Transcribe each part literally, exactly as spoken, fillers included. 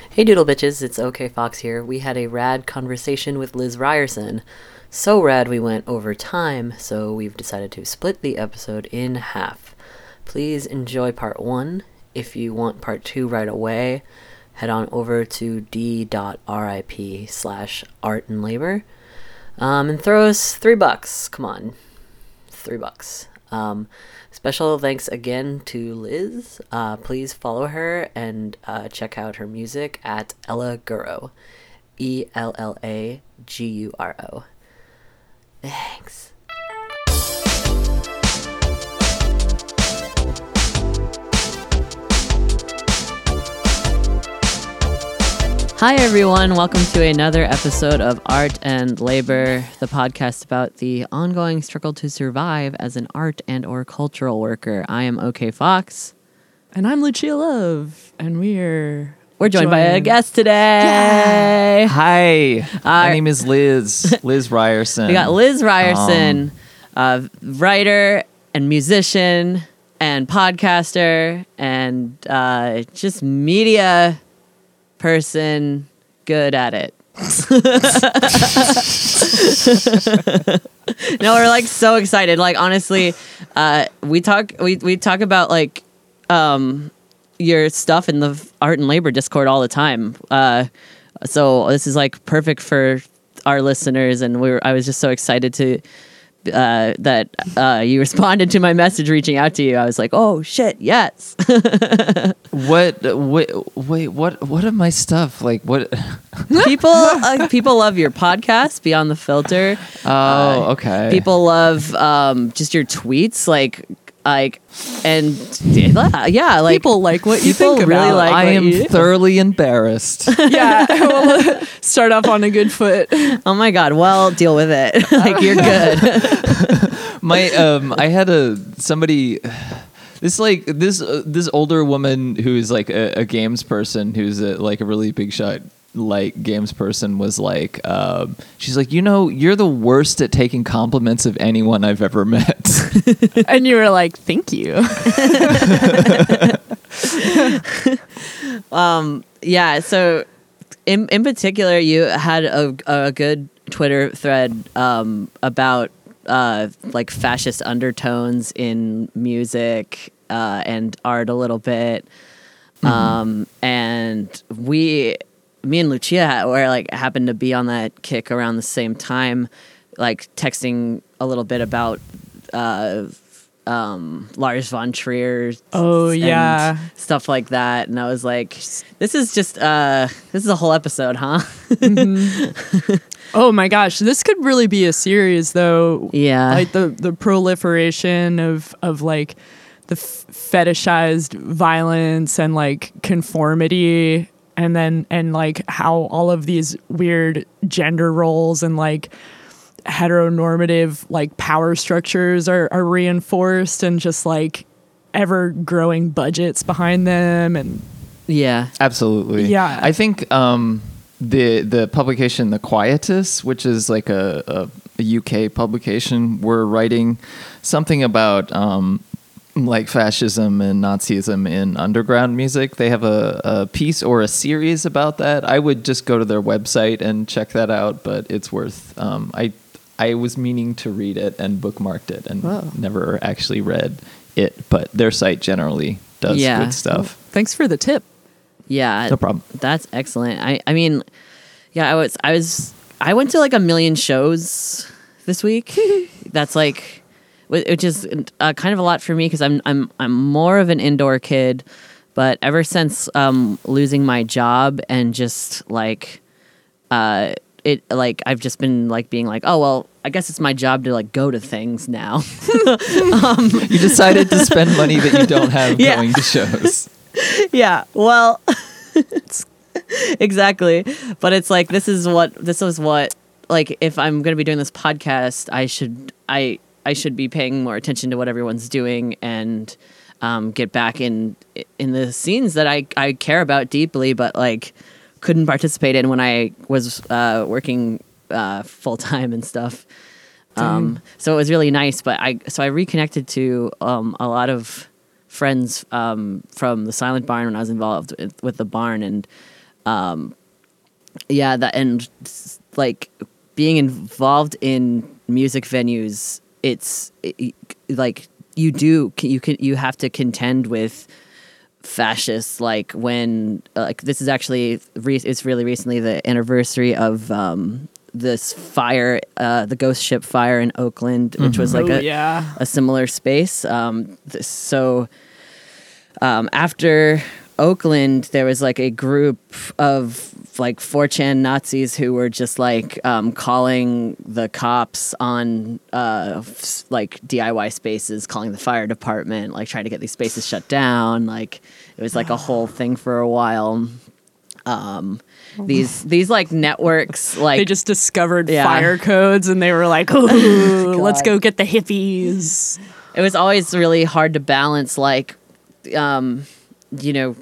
Hey Doodle Bitches, it's OK Fox here. We had a rad conversation with Liz Ryerson. So rad we went over time, so we've decided to split the episode in half. Please enjoy part one. If you want part two right away, head on over to d.rip slash art and labor. Um, and throw us three bucks. Come on. Three bucks. Um, special thanks again to Liz. Uh, please follow her and uh, check out her music at Ella Guro. E L L A G U R O. Thanks. Hi everyone, welcome to another episode of Art and Labor, the podcast about the ongoing struggle to survive as an art and or cultural worker. I am OK Fox. And I'm Lucia Love, and we're... We're joined, joined by a guest today. Yeah. Hi, uh, my name is Liz, Liz Ryerson. We got Liz Ryerson, um, uh, writer and musician and podcaster and uh, just media person good at it. No, we're like so excited. Like honestly, uh, we talk we, we talk about like um, your stuff in the Art and Labor Discord all the time. Uh, so this is like perfect for our listeners, and we were I was just so excited to uh, that uh, you responded to my message reaching out to you. I was like, oh shit, yes. What? Wait, wait. What? What are my stuff like? What? people, uh, people love your podcast, Beyond the Filter. Oh, uh, okay. People love um, just your tweets, like, like, and yeah, like people like what you people think really about. like. I what am you thoroughly embarrassed. Yeah, we'll start off on a good foot. Oh my god! Well, deal with it. Like you're good. My um, I had a somebody. This like this uh, this older woman who's like a, a games person who's a, like a really big shot like games person was like um, she's like, you know, you're the worst at taking compliments of anyone I've ever met. And you were like, thank you. um. Yeah. So, in in particular, you had a a good Twitter thread um about uh like fascist undertones in music uh and art a little bit. Mm-hmm. Um and we me and Lucia were like happened to be on that kick around the same time, like texting a little bit about uh um Lars von Trier. Oh yeah, stuff like that, and I was like, this is just uh this is a whole episode, huh? Mm-hmm. Oh my gosh, this could really be a series though. Yeah, like the the proliferation of of like the f- fetishized violence and like conformity, and then and like how all of these weird gender roles and like heteronormative like power structures are, are reinforced, and just like ever growing budgets behind them. And yeah, Absolutely. Yeah. I think um, the the publication The Quietus, which is like a, a, a U K publication, were writing something about um, like fascism and Nazism in underground music. They have a, a piece or a series about that. I would just go to their website and check that out, but it's worth um, I I was meaning to read it and bookmarked it and Whoa. never actually read it, but their site generally does Yeah. good stuff. thanks for the tip. yeah, No problem. That's excellent. I I mean, yeah, I was I was I went to like a million shows this week. That's like, which is uh, kind of a lot for me because I'm I'm I'm more of an indoor kid, but ever since um, losing my job and just like, uh, it like I've just been like being like, oh well, I guess it's my job to like go to things now. um, You decided to spend money that you don't have Yeah. going to shows. yeah, well, exactly. But it's like this is what this is what like if I'm going to be doing this podcast, I should I I should be paying more attention to what everyone's doing and um, get back in in the scenes that I I care about deeply, but like couldn't participate in when I was uh, working uh, full time and stuff. Um, so it was really nice. But I so I reconnected to um, a lot of friends um, from the Silent Barn when I was involved with, with the barn, and um, yeah, that and like being involved in music venues, it's it, like you do you can you have to contend with fascists, like when uh, like this is actually re- it's really recently the anniversary of um, this fire, uh, the ghost ship fire in Oakland, which was like Oh, a yeah. a similar space. Um, this, so um, after Oakland, there was like a group of like four chan Nazis who were just like um, calling the cops on uh, f- like D I Y spaces, calling the fire department, like trying to get these spaces shut down. Like it was like a whole thing for a while. Um, these these like networks, like They just discovered Yeah. fire codes and they were like, ooh, let's God. go get the hippies. it was always really hard to balance, like, um, you know,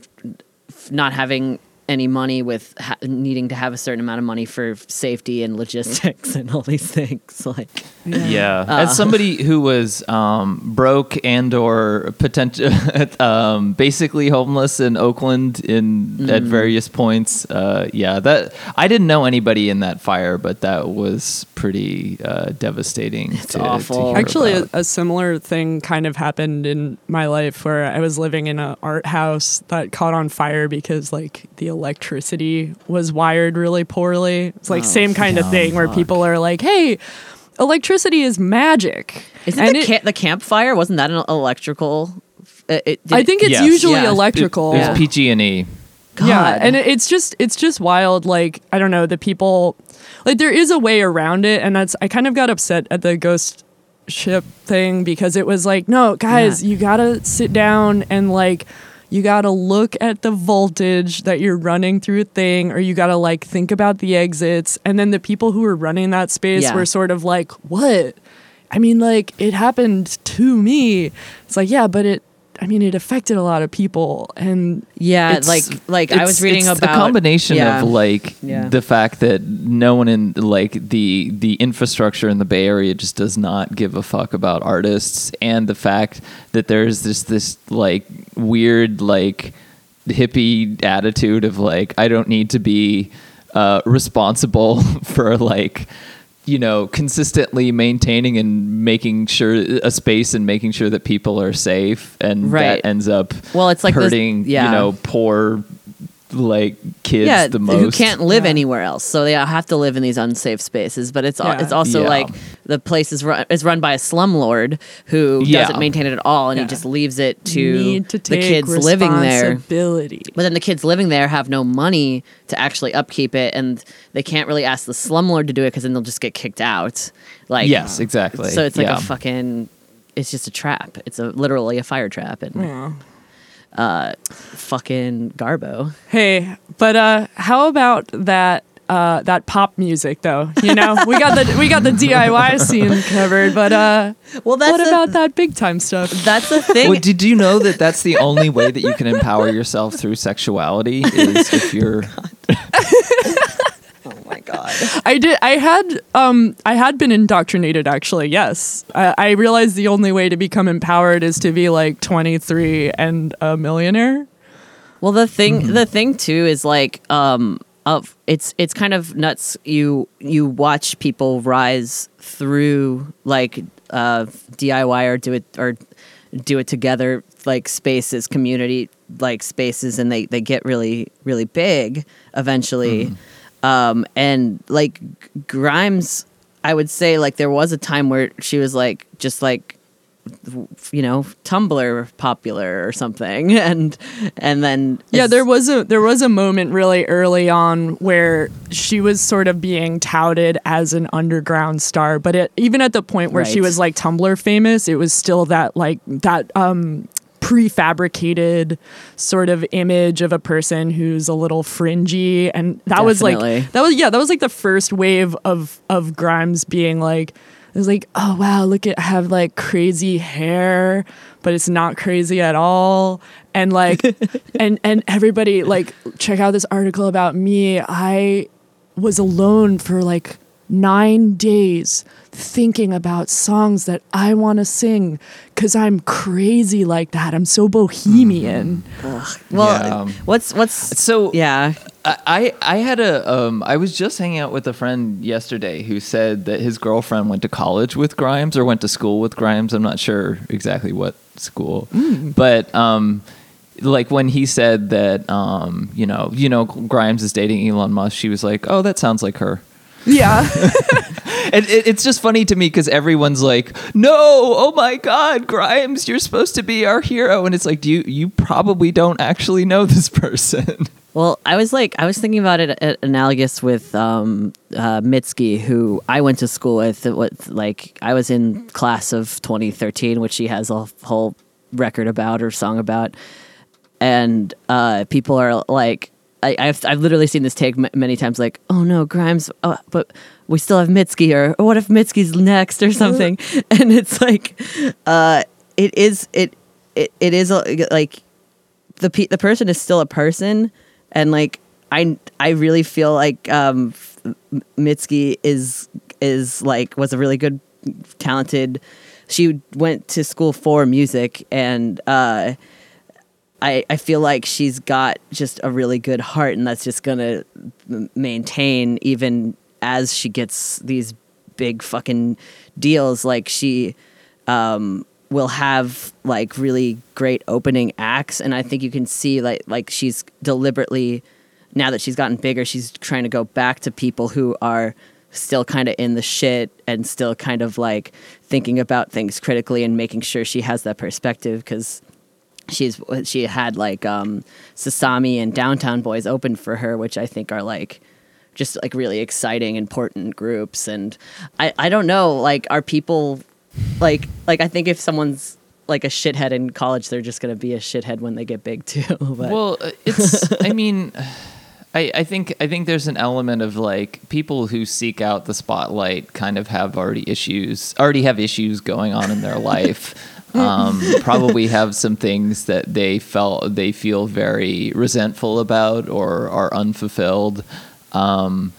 f- not having any money with ha- needing to have a certain amount of money for safety and logistics and all these things. Like, Yeah, Uh. as somebody who was um, broke and or potential, um, basically homeless in Oakland in at various points. Uh, yeah, that I didn't know anybody in that fire, but that was pretty uh, devastating. It's to, awful. To hear Actually, a, about. a similar thing kind of happened in my life where I was living in an art house that caught on fire because like the electricity was wired really poorly. It's like Oh, same kind of yeah. thing where Fuck. people are like, "Hey, electricity is magic." isn't And the, it- ca- the campfire, wasn't that an electrical? Uh, it, did I it- think it's Yes. usually Yeah. electrical. It, it Yeah. was P G and E. Yeah, God. and it- it's just it's just wild. Like I don't know, the people, like there is a way around it, and that's I kind of got upset at the ghost ship thing because it was like, no, guys, Yeah. you gotta sit down and like you gotta look at the voltage that you're running through a thing, or you gotta like think about the exits, and then the people who were running that space Yeah. were sort of like, what? I mean, like it happened to me. It's like, yeah, but it. I mean, it affected a lot of people, and yeah, It's- like like I It's- was reading it's about a combination yeah. of like Yeah. the fact that no one in like the the infrastructure in the Bay Area just does not give a fuck about artists, and the fact that there's this this like weird like hippie attitude of like I don't need to be uh, responsible for like you know consistently maintaining and making sure a space and making sure that people are safe, and Right. that ends up Well, it's like this- hurting yeah. you know poor like kids yeah, the who most. can't live Yeah. anywhere else, so they have to live in these unsafe spaces. But it's al- Yeah. it's also Yeah. like the place is run is run by a slumlord who Yeah. doesn't maintain it at all, and Yeah. he just leaves it to, need to the take kids living there. responsibility. But then the kids living there have no money to actually upkeep it, and they can't really ask the slumlord to do it because then they'll just get kicked out. Like Yes, exactly. So it's like Yeah. a fucking. It's just a trap. It's a literally a fire trap, and Yeah. uh, fucking Garbo. Hey, but uh, how about that uh, that pop music though? You know, we got the we got the D I Y scene covered, but uh, Well, that's what the- about that big time stuff? That's the thing. Well, did you know that that's the only way that you can empower yourself through sexuality is if you're Oh my god. I did. I had. Um. I had been indoctrinated. Actually, yes. I, I realized the only way to become empowered is to be like twenty-three and a millionaire. Well, the thing, Mm-hmm. the thing too is like, um, of it's it's kind of nuts. You you watch people rise through like uh, D I Y or do it or do it together, like spaces, community like spaces, and they they get really really big eventually. Mm-hmm. Um, and like Grimes, I would say like there was a time where she was like just like you know Tumblr popular or something, and and then Yeah, it's- there was a there was a moment really early on where she was sort of being touted as an underground star, but it, even at the point where she Right. was like Tumblr famous, it was still that like that um prefabricated sort of image of a person who's a little fringy, and that was Definitely. like that was yeah that was like the first wave of of Grimes being like, it was like, oh wow, look at I have like crazy hair, but it's not crazy at all. And like and and everybody like check out this article about me. I was alone for like nine days thinking about songs that I want to sing because I'm crazy like that. I'm so bohemian. well, Yeah. what's what's so yeah. I, I had a um I was just hanging out with a friend yesterday who said that his girlfriend went to college with Grimes or went to school with Grimes. I'm not sure exactly what school, mm. but um like when he said that um you know you know Grimes is dating Elon Musk, she was like, oh, that sounds like her. Yeah. And it, it's just funny to me because everyone's like, no, oh my God, Grimes, you're supposed to be our hero. And it's like, do you, you probably don't actually know this person. Well, I was like, I was thinking about it uh, analogous with um, uh, Mitski, who I went to school with. With like, I was in class of twenty thirteen, which she has a whole record about or song about. And uh, people are like, I, I've I've literally seen this take m- many times, like, oh no, Grimes, oh, but we still have Mitski, or, or what if Mitski's next or something? And it's like, uh, it is it it it is a, like the pe- the person is still a person, and like I I really feel like um, Mitski is is like was a really good, talented. She went to school for music, and uh, I, I feel like she's got just a really good heart, and that's just going to m- maintain even as she gets these big fucking deals. Like she um, will have like really great opening acts, and I think you can see like like she's deliberately, now that she's gotten bigger, she's trying to go back to people who are still kind of in the shit and still kind of like thinking about things critically and making sure she has that perspective, because she's she had like um Sasami and Downtown Boys open for her, which I think are like just like really exciting, important groups. And I I don't know, like, are people like like I think if someone's like a shithead in college, they're just gonna be a shithead when they get big too. But. Well, it's I mean I, I think I think there's an element of like people who seek out the spotlight kind of have already issues already have issues going on in their life. um, probably have some things that they felt they feel very resentful about or are unfulfilled, um,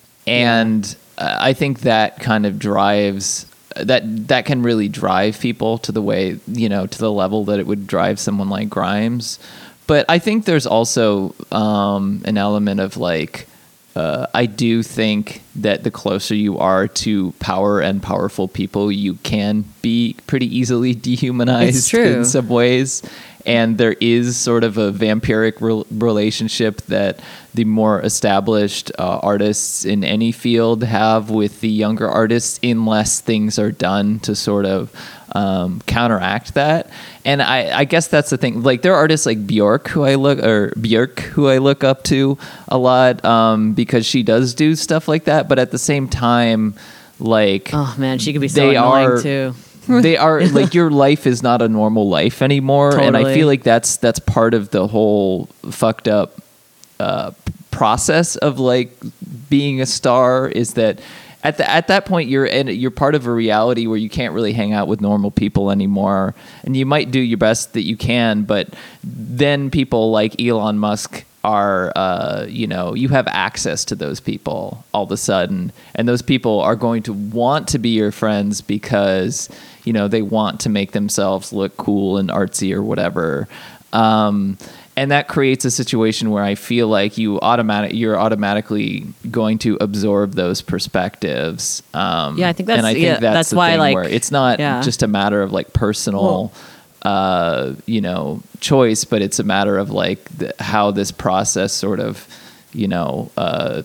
and yeah. I think that kind of drives that that can really drive people to the way you know to the level that it would drive someone like Grimes. But I think there's also um, an element of like. Uh, I do think that the closer you are to power and powerful people, you can be pretty easily dehumanized in some ways. And there is sort of a vampiric re- relationship that the more established uh, artists in any field have with the younger artists, unless things are done to sort of um, counteract that. And I, I guess that's the thing. Like there are artists like Björk who I look or Björk who I look up to a lot um, because she does do stuff like that. But at the same time, like oh man, she could be so annoying are, too. They are like your life is not a normal life anymore, totally. And I feel like that's that's part of the whole fucked up uh, process of like being a star. Is that at the at that point you're in, you're part of a reality where you can't really hang out with normal people anymore, and you might do your best that you can, but then people like Elon Musk are uh, you know you have access to those people all of a sudden, and those people are going to want to be your friends because you know they want to make themselves look cool and artsy or whatever, um, and that creates a situation where I feel like you automatic you're automatically going to absorb those perspectives. Um, yeah, I think that's and I think yeah, that's, that's the why thing like where it's not yeah. just a matter of like personal. Well, uh, you know, choice, but it's a matter of like the, how this process sort of, you know, uh,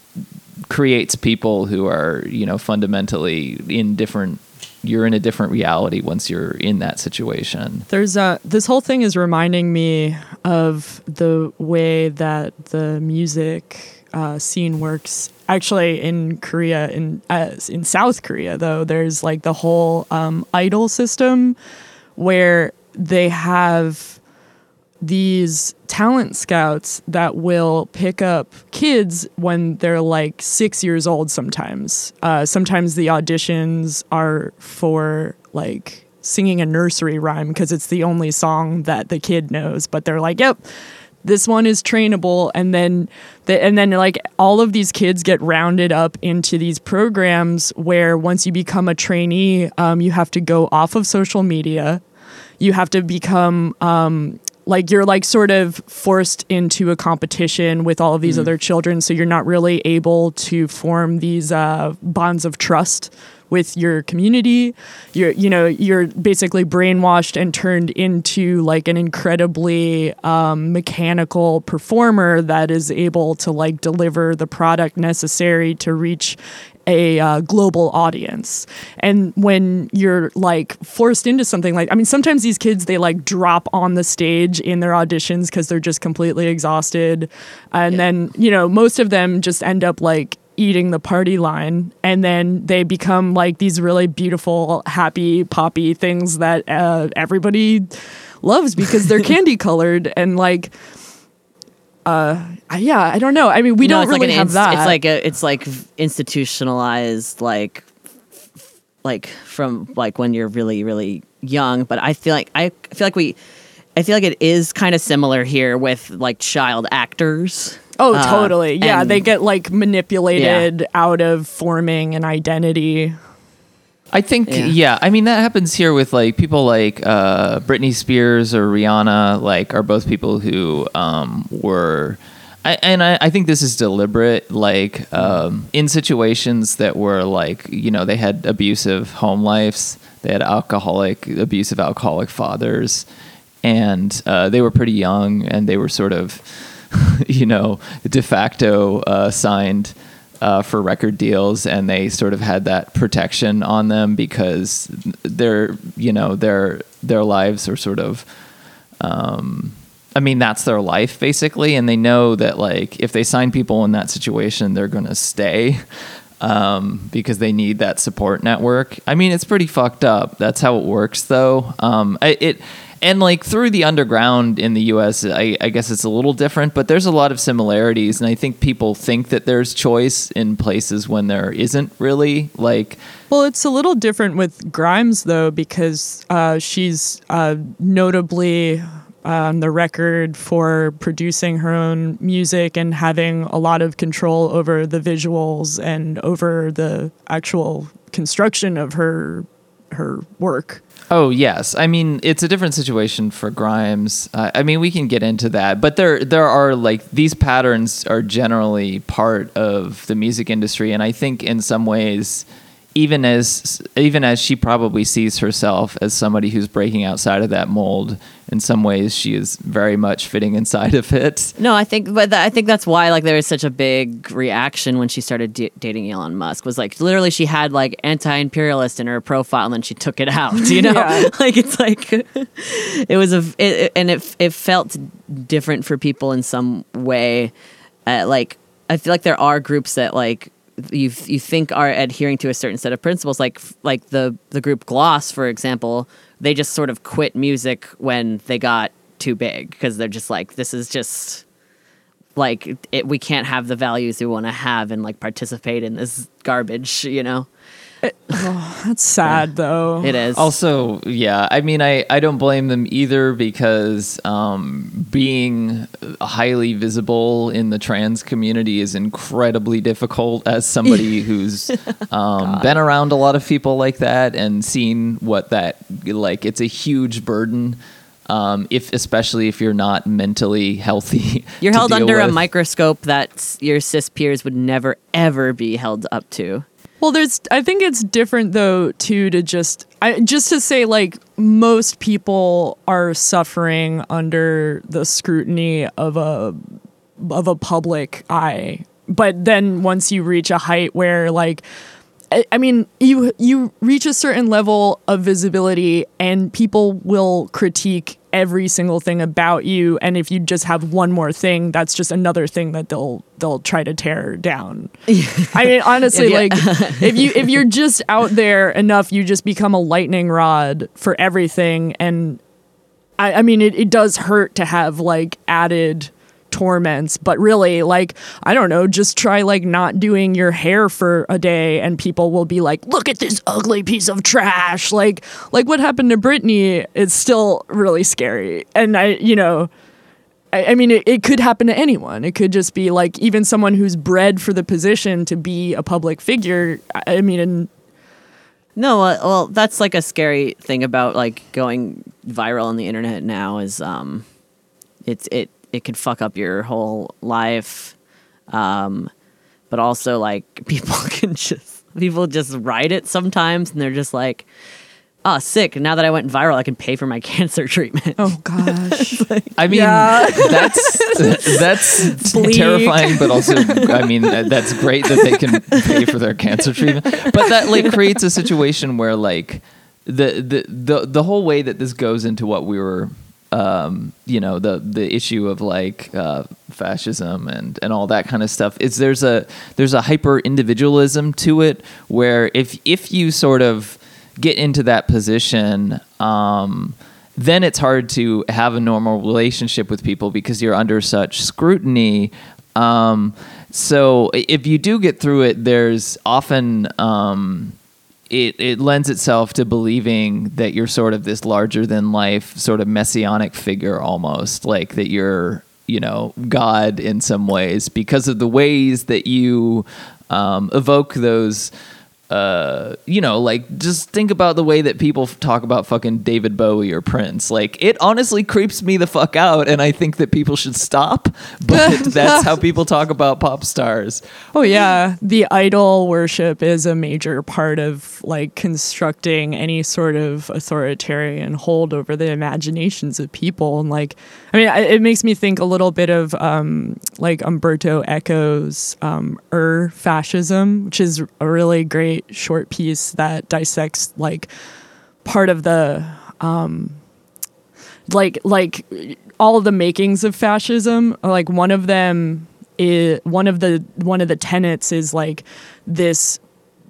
creates people who are, you know, fundamentally in different, you're in a different reality once you're in that situation. There's a, this whole thing is reminding me of the way that the music uh, scene works. Actually, in Korea, in uh, in South Korea, though, there's like the whole um, idol system, where they have these talent scouts that will pick up kids when they're like six years old sometimes. Uh, sometimes the auditions are for like singing a nursery rhyme because it's the only song that the kid knows. But they're like, yep, this one is trainable. And then, the, and then like all of these kids get rounded up into these programs where once you become a trainee, um, you have to go off of social media. You have to become um, like you're like sort of forced into a competition with all of these mm. other children, so you're not really able to form these uh, bonds of trust with your community. You're, you know, you're basically brainwashed and turned into like an incredibly um, mechanical performer that is able to like deliver the product necessary to reach a uh, global audience. And when you're like forced into something like, I mean, sometimes these kids, they like drop on the stage in their auditions because they're just completely exhausted. And yeah. then, you know, most of them just end up like eating the party line, and then they become like these really beautiful, happy, poppy things that uh, everybody loves because they're candy colored and like, uh, yeah, I don't know. I mean, we no, don't really like have inst- that. It's like a, it's like institutionalized, like, like from like when you're really, really young. But I feel like I feel like we, I feel like it is kind of similar here with like child actors. Oh, totally. Uh, yeah, they get like manipulated yeah. out of forming an identity. I think, yeah. yeah, I mean, that happens here with like people like uh, Britney Spears or Rihanna, like are both people who um, were, I, and I, I think this is deliberate, like um, in situations that were like, you know, they had abusive home lives, they had alcoholic, abusive alcoholic fathers, and uh, they were pretty young and they were sort of, you know, de facto uh, signed uh, for record deals, and they sort of had that protection on them because their, you know, their their lives are sort of, um, I mean, that's their life basically, and they know that like if they sign people in that situation, they're gonna stay um, because they need that support network. I mean, it's pretty fucked up. That's how it works, though. Um, it. it And like through the underground in the U S, I, I guess it's a little different, but there's a lot of similarities. And I think people think that there's choice in places when there isn't really. Like, well, it's a little different with Grimes, though, because uh, she's uh, notably on the record for producing her own music and having a lot of control over the visuals and over the actual construction of her her work. Oh, yes. I mean, it's a different situation for Grimes. Uh, I mean, we can get into that, but there there are like these patterns are generally part of the music industry, and I think in some ways, even as even as she probably sees herself as somebody who's breaking outside of that mold, in some ways she is very much fitting inside of it. No, I think, but th- I think that's why like there was such a big reaction when she started d- dating Elon Musk. Was like literally she had like anti-imperialist in her profile, and then she took it out. You know, yeah. Like it's like it was a it, and it it felt different for people in some way. Uh, like I feel like there are groups that like. You you think are adhering to a certain set of principles, like like the the group Gloss, for example. They just sort of quit music when they got too big because they're just like, this is just like it, we can't have the values we want to have and like participate in this garbage, you know. It, oh, that's sad, yeah. though. It is. Also, yeah, I mean, I, I don't blame them either because um, being highly visible in the trans community is incredibly difficult as somebody who's um, been around a lot of people like that and seen what that, like, it's a huge burden. Um, if especially if you're not mentally healthy. You're held under with. a microscope that your cis peers would never, ever be held up to. Well, there's. I think it's different though, too, to just I, just to say like most people are suffering under the scrutiny of a of a public eye, but then once you reach a height where like. I mean, you you reach a certain level of visibility and people will critique every single thing about you. And if you just have one more thing, that's just another thing that they'll they'll try to tear down. I mean, honestly, yeah. like if you if you're just out there enough, you just become a lightning rod for everything. And I, I mean, it, it does hurt to have like added torments, but really, like, I don't know, just try like not doing your hair for a day and people will be like, look at this ugly piece of trash. Like like what happened to Britney is still really scary. And I you know I, I mean it, it could happen to anyone. It could just be like even someone who's bred for the position to be a public figure. I mean and no uh, well that's like a scary thing about like going viral on the internet now is um it's it it can fuck up your whole life. Um, but also like people can just people just write it sometimes, and they're just like, oh, sick. Now that I went viral, I can pay for my cancer treatment. Oh gosh. Like, I mean, Yeah. that's that's Bleak. terrifying, but also, I mean, that's great that they can pay for their cancer treatment. But that like creates a situation where like the the the the whole way that this goes into what we were, um, you know, the the issue of like uh, fascism and and all that kind of stuff is there's a there's a hyper individualism to it where if if you sort of get into that position, um, then it's hard to have a normal relationship with people because you're under such scrutiny. Um, so if you do get through it, there's often um, it, it lends itself to believing that you're sort of this larger than life sort of messianic figure almost, like that you're, you know, God in some ways because of the ways that you um, evoke those Uh, you know, like just think about the way that people f- talk about fucking David Bowie or Prince. Like, it honestly creeps me the fuck out, and I think that people should stop. But that's how people talk about pop stars. Oh yeah, the idol worship is a major part of like constructing any sort of authoritarian hold over the imaginations of people. And like, I mean, I- it makes me think a little bit of um, like Umberto Eco's um, Ur Fascism, which is a really great short piece that dissects like part of the um, like like all of the makings of fascism. Like one of them is one of the one of the tenets is like this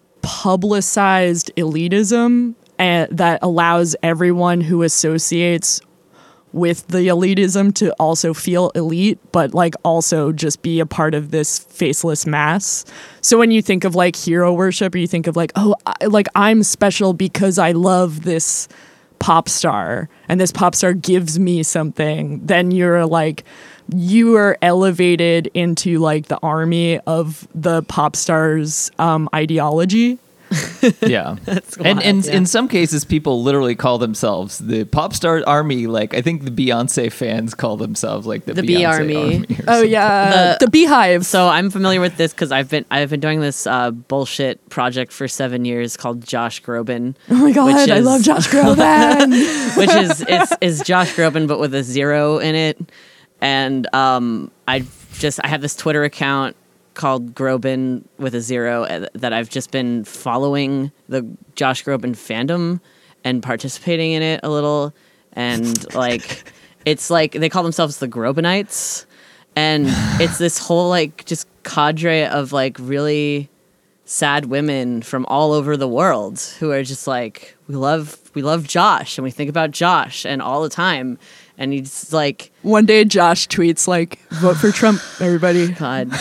publicized elitism and that allows everyone who associates with the elitism to also feel elite, but like also just be a part of this faceless mass. So when you think of like hero worship, or you think of like, oh, I, like I'm special because I love this pop star and this pop star gives me something, then you're like, you are elevated into like the army of the pop star's um, ideology. Yeah. That's and wild, and yeah. in some cases, people literally call themselves the pop star army. Like, I think the Beyonce fans call themselves like the, The B Beyonce Army. army or Oh something. yeah, The- the Beehive. So I'm familiar with this because I've been I've been doing this uh, bullshit project for seven years called Josh Groban. Oh my god, which I is- love Josh Groban. which is it's, is Josh Groban but with a zero in it. And um, I just I have this Twitter account called Groban with a zero uh, that I've just been following the Josh Groban fandom and participating in it a little. And like it's like they call themselves the Grobanites, and it's this whole like just cadre of like really sad women from all over the world who are just like, we love we love Josh and we think about Josh and all the time. And he's like, One day Josh tweets like, vote for Trump, everybody. God.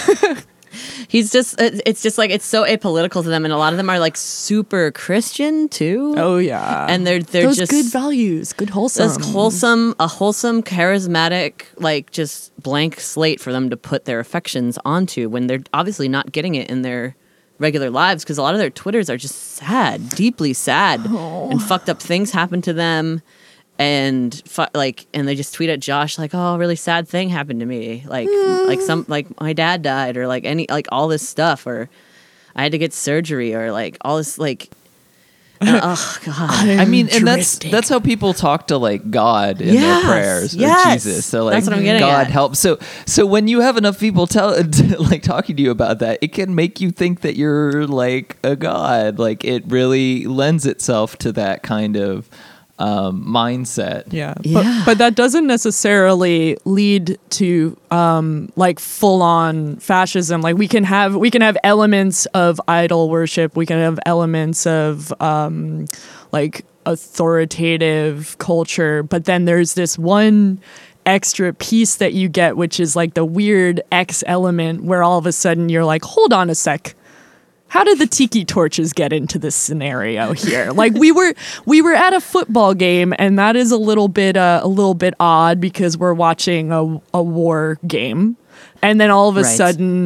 He's just, it- it's just like, it's so apolitical to them. And a lot of them are like super Christian too. Oh yeah. And they're, they're Those just good values, good wholesome. this wholesome, a wholesome, charismatic, like just blank slate for them to put their affections onto when they're obviously not getting it in their regular lives, because a lot of their Twitters are just sad, deeply sad, and fucked up things happen to them. And fu- like, and they just tweet at Josh like, "Oh, a really sad thing happened to me. Like, like some, like my dad died, or like any, like all this stuff, or I had to get surgery, or like all this, like, and, oh god." I mean, and that's Altruistic. that's how people talk to like God in Yes, their prayers or yes. Jesus. So like, That's what I'm getting God at. help. So so when you have enough people tell like talking to you about that, it can make you think that you're like a god. Like it really lends itself to that kind of um, mindset. Yeah. Yeah. But, but that doesn't necessarily lead to um, like full on fascism. Like we can have we can have elements of idol worship. We can have elements of um, like authoritative culture. But then there's this one extra piece that you get, which is like the weird X element where all of a sudden you're like, hold on a sec. How did the tiki torches get into this scenario here? Like we were we were at a football game, and that is a little bit uh, a little bit odd because we're watching a, a war game, and then all of a Right. sudden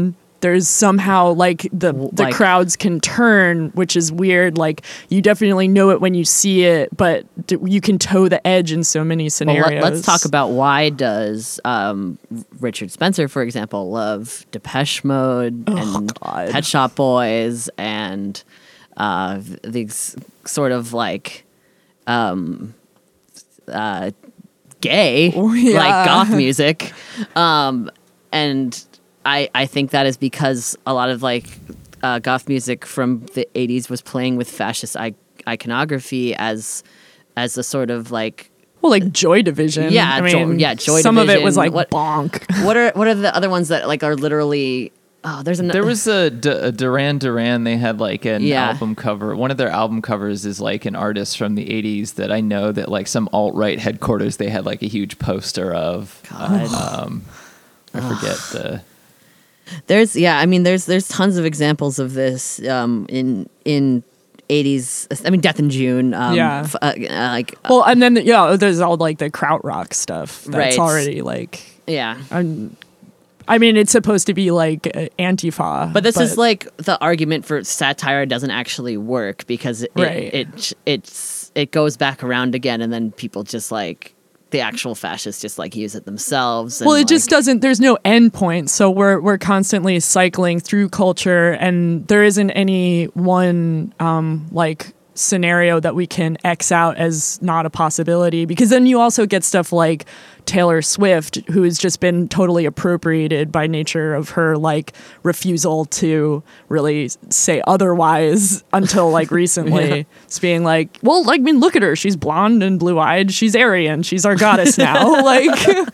there's somehow like the the Like- crowds can turn, which is weird. Like you definitely know it when you see it, but d- you can toe the edge in so many Well, scenarios. let, us talk about why does um, Richard Spencer, for example, love Depeche Mode and God. Pet Shop Boys and uh, these sort of like um, uh, gay, Oh, yeah. like goth music. Um, and I, I think that is because a lot of like uh, goth music from the eighties was playing with fascist I- iconography as as a sort of like well, like Joy Division. Yeah, I Jo- mean, yeah, Joy some of it was Division. like What- bonk. what are what are the other ones that like are literally oh there's another There was a, D- a Duran Duran. They had like an Yeah. album cover. One of their album covers is like an artist from the eighties that I know that like some alt right headquarters they had like a huge poster of. God. Um, I forget the. there's yeah I mean there's there's tons of examples of this um, in in eighties I mean Death in June um, Yeah. f- uh, uh, like uh, Well, and then yeah, there's all like the krautrock stuff. That's Right. already like. yeah I'm, I mean, it's supposed to be like uh, Antifa, but this is like the argument for satire doesn't actually work because it, Right. it, it it's it goes back around again and then people just like the actual fascists just like use it themselves and, well, it like, just doesn't. There's no end point, so we're we're constantly cycling through culture, and there isn't any one um, like scenario that we can X out as not a possibility. Because then you also get stuff like Taylor Swift, who has just been totally appropriated by nature of her like refusal to really say otherwise until like recently. Yeah. It's being like, well, like, I mean, look at her. She's blonde and blue eyed. She's Aryan. She's our goddess now. Like,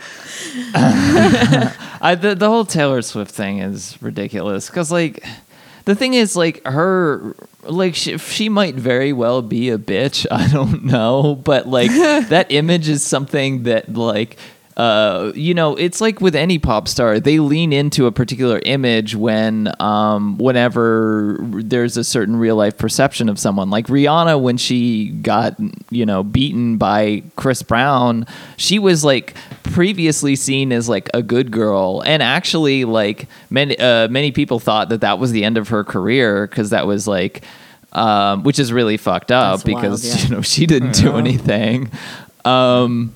I, the the whole Taylor Swift thing is ridiculous because like the thing is like her like she, she might very well be a bitch. I don't know, but like that image is something that like uh, you know, it's like with any pop star, they lean into a particular image when, um, whenever there's a certain real life perception of someone. Like Rihanna, when she got, you know, beaten by Chris Brown, she was like previously seen as like a good girl, and actually, like many uh, many people thought that that was the end of her career because that was like, um, which is really fucked up That's wild, because yeah. you know she didn't do anything. Um,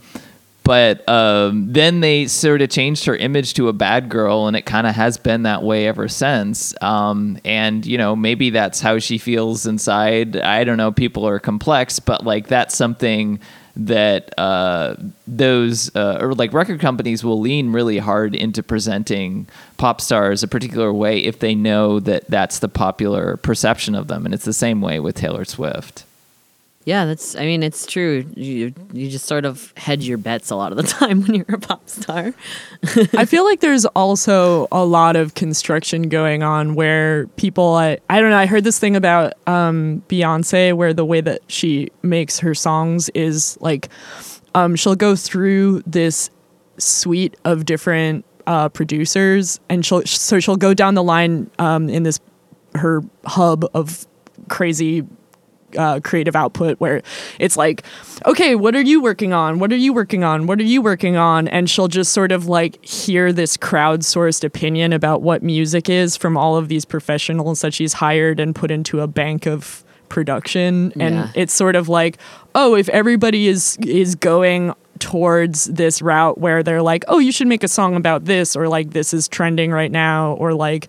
But um, then they sort of changed her image to a bad girl, and it kind of has been that way ever since. Um, and, you know, maybe that's how she feels inside. I don't know. People are complex, but like that's something that uh, those uh, or like record companies will lean really hard into presenting pop stars a particular way if they know that that's the popular perception of them. And it's the same way with Taylor Swift. Yeah, that's. I mean, it's true. You you just sort of hedge your bets a lot of the time when you're a pop star. I feel like there's also a lot of construction going on where people, I, I don't know, I heard this thing about um, Beyonce where the way that she makes her songs is like um, she'll go through this suite of different uh, producers, and she'll so she'll go down the line um, in this her hub of crazy Uh, creative output where it's like, okay, what are you working on? What are you working on? What are you working on? And she'll just sort of like hear this crowdsourced opinion about what music is from all of these professionals that she's hired and put into a bank of production. And Yeah. it's sort of like, oh, if everybody is is going towards this route where they're like, oh, you should make a song about this, or like this is trending right now, or like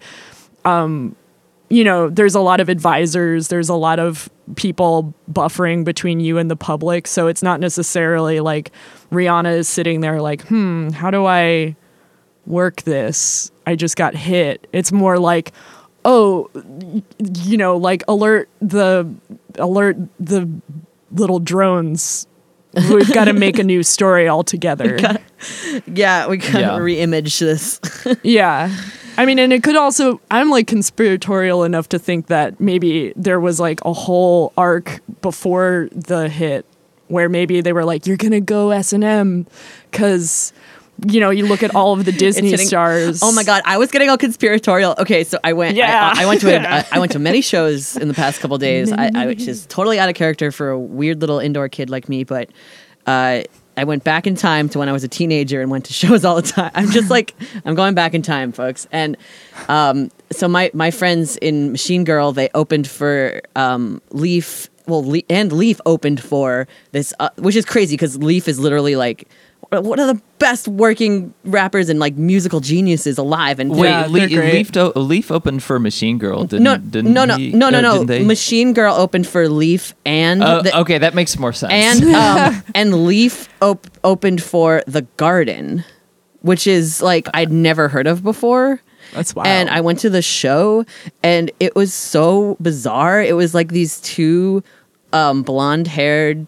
you know, there's a lot of advisors, there's a lot of people buffering between you and the public. So it's not necessarily like Rihanna is sitting there like, hmm, how do I work this? I just got hit. It's more like, oh, you know, like alert the alert the little drones. We've got to make a new story altogether. Yeah, we kind Yeah. of re-image this. Yeah. I mean, and it could also, I'm like conspiratorial enough to think that maybe there was like a whole arc before the hit where maybe they were like, you're going to go S and M because, you know, you look at all of the Disney hitting- stars. Oh my god, I was getting all conspiratorial. Okay, so I went. Yeah. I, I went to. A, I, I went to many shows in the past couple days. I, I, which is totally out of character for a weird little indoor kid like me. But uh, I went back in time to when I was a teenager and went to shows all the time. I'm just like, I'm going back in time, folks. And um, so my, my friends in Machine Girl, they opened for um, Leaf, well, Le- and Leaf opened for this, uh, which is crazy because Leaf is literally like one of the best working rappers and like musical geniuses alive. And Wait, Yeah, Le- they're great. Leaf, o- Leaf opened for Machine Girl, didn't, no, didn't no, no, he? no, no, Or no. didn't they? Machine Girl opened for Leaf and Oh, the, okay, that makes more sense. and um, and Leaf op- opened for The Garden, which is like I'd never heard of before. That's wild. And I went to the show, and it was so bizarre. It was like these two um, blonde-haired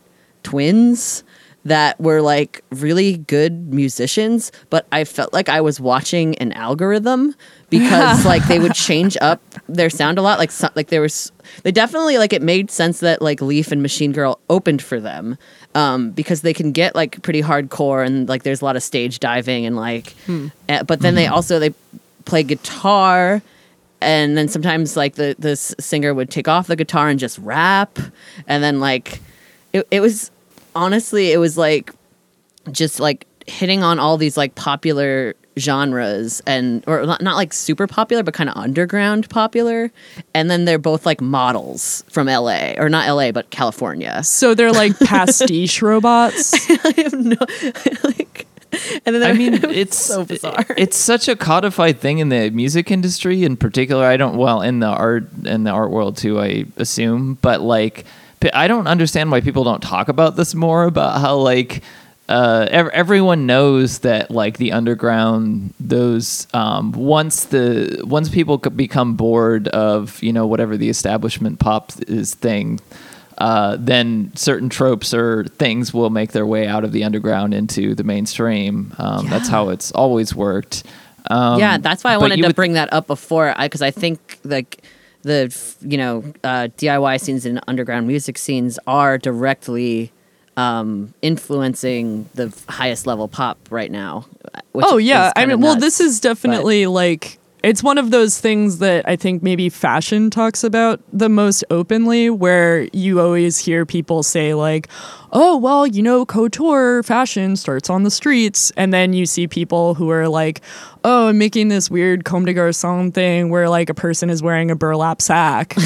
twins that were like really good musicians, but I felt like I was watching an algorithm because like they would change up their sound a lot. Like so, like there was they definitely like it made sense that like Leaf and Machine Girl opened for them um, because they can get like pretty hardcore and like there's a lot of stage diving and like, Hmm. uh, but then they also they play guitar. And then sometimes like the this singer would take off the guitar and just rap, and then like it it was honestly it was like just like hitting on all these like popular genres and or not, not like super popular but kind of underground popular, and then they're both like models from L A or not L A but California. So they're like pastiche robots. I have no like. And then I mean, it was it's so bizarre. It's such a codified thing in the music industry, in particular. I don't well in the art in the art world too, I assume. But like, p- I don't understand why people don't talk about this more. About how like uh, ev- everyone knows that like the underground, those um, once the once people could become bored of you know whatever the establishment pop is thing. Uh, then certain tropes or things will make their way out of the underground into the mainstream. Um, That's Yeah. how it's always worked. Um, Yeah, that's why I but wanted you to would- bring that up before, because I, I think like the you know uh, D I Y scenes and underground music scenes are directly um, influencing the highest level pop right now. Which Oh yeah, is I kinda mean, well, nuts, this is definitely like it's one of those things that I think maybe fashion talks about the most openly, where you always hear people say like, "Oh, well, you know, couture fashion starts on the streets," and then you see people who are like, "Oh, I'm making this weird comme des garçons thing where like a person is wearing a burlap sack."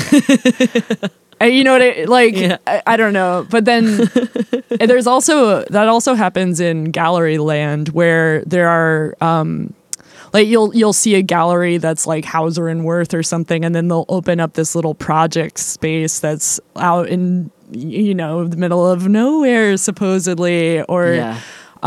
And you know what I like? Yeah. I, I don't know, but then and there's also that also happens in gallery land where there are um, like you'll you'll see a gallery that's like Hauser and Wirth or something, and then they'll open up this little project space that's out in you know the middle of nowhere supposedly, or yeah.